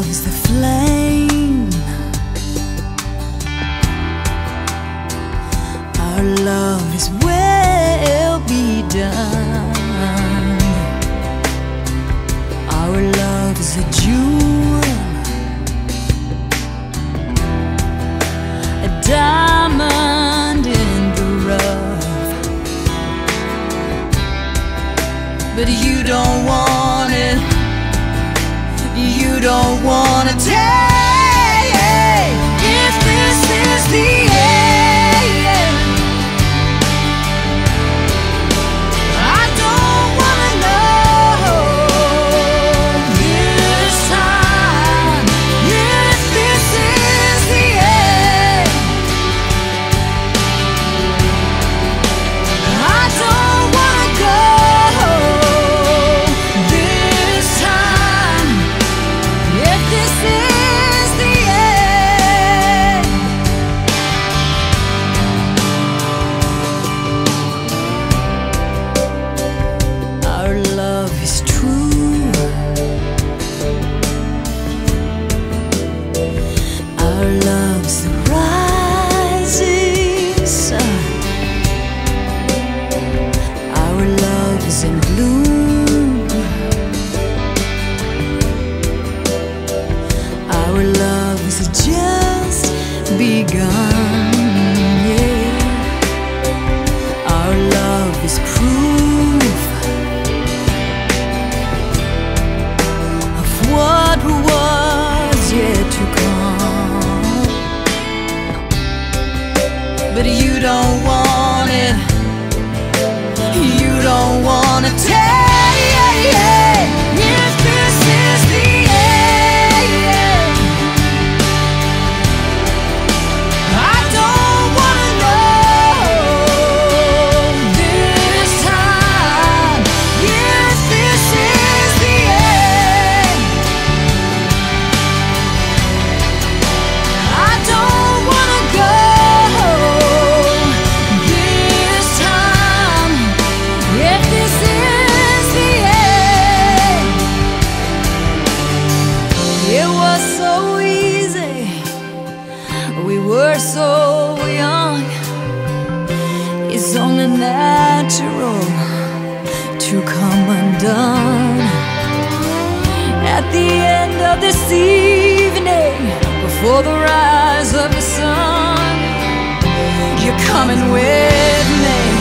is the flame. Our love is well begun. Our love is a jewel, a diamond in the rough. But you don't want it. You don't want to take if this is the end. I don't want to know this time if this is the end. I don't want to go this time if this is the end. Our love is true. Our love's the rising sun. Our love is in bloom. Our love is just begun. Yeah. Our love is proof of what was yet to come. But you don't want it. You don't want to take if this is the end. I don't want to know this time if this is the end. I don't want to go this time if this is the end. It was so easy. We were so young. It's only natural to come undone. At the end of this evening, before the rise of the sun, you're coming with me.